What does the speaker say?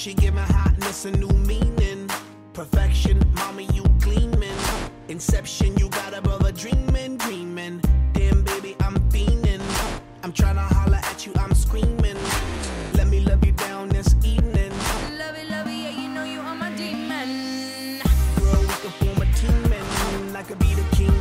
She give my hotness a new meaning. Perfection, mommy, you gleaming. Inception, you got a brother dreaming, dreaming. Damn, baby, I'm fiending. I'm tryna holler at you, I'm screaming. Let me love you down this evening. Love it, yeah, you know you are my demon. Girl, we can form a team and I could be the king